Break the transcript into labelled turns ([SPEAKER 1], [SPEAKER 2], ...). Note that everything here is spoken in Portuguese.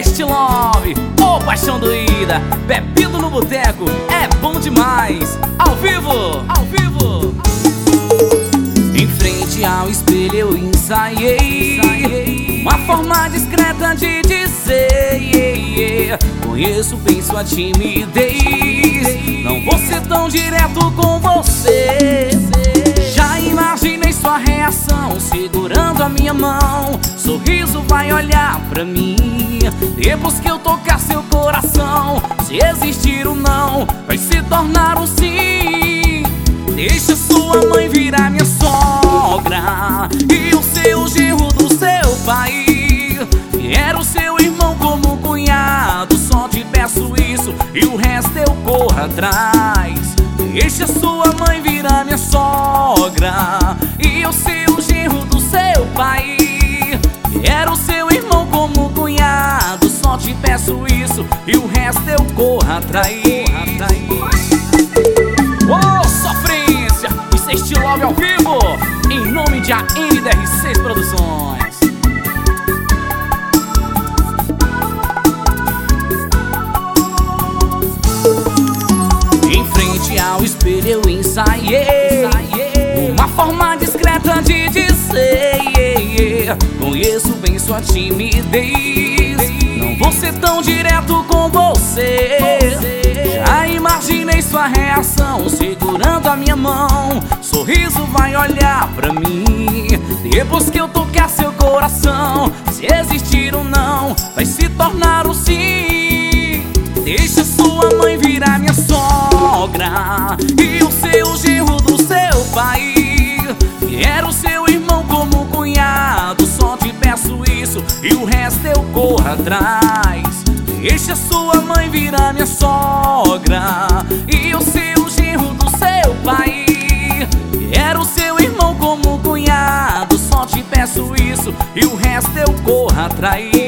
[SPEAKER 1] Sexty Love, ô paixão doída, bebido no boteco, é bom demais. Ao vivo, ao vivo. Em frente ao espelho eu ensaiei uma forma discreta de dizer: conheço bem sua timidez, não vou ser tão direto com você. Já imaginei sua reação segurando a minha mão, sorriso vai olhar pra mim depois que eu tocar seu coração. Se existir o não, vai se tornar um sim. Deixa sua mãe virar minha sogra e o seu genro do seu pai. Quero o seu irmão como cunhado, só te peço isso e o resto eu corro atrás. Deixa sua mãe virar minha sogra e o seu genro do seu pai. Quero o seu irmão como cunhado, só te peço isso e o resto eu corro atrás. Oh, sofrência! E Sexty Love ao vivo, em nome de ANDR6 Produções. Em frente ao espelho eu ensaiei uma forma discreta de dizer: conheço bem sua timidez, não vou ser tão direto com você. Já imaginei sua reação segurando a minha mão, sorriso vai olhar pra mim depois que eu tocar seu coração. Se existir ou não, vai se tornar um sim. Deixa sua mãe virar minha sogra e o seu genro do seu pai. Quero o seu irmão como cunhado, só te peço isso e o resto eu corro atrás. Deixa sua mãe virar minha sogra e o seu genro do seu pai. Quero o seu irmão como cunhado, só te peço isso e o resto eu corro atrás.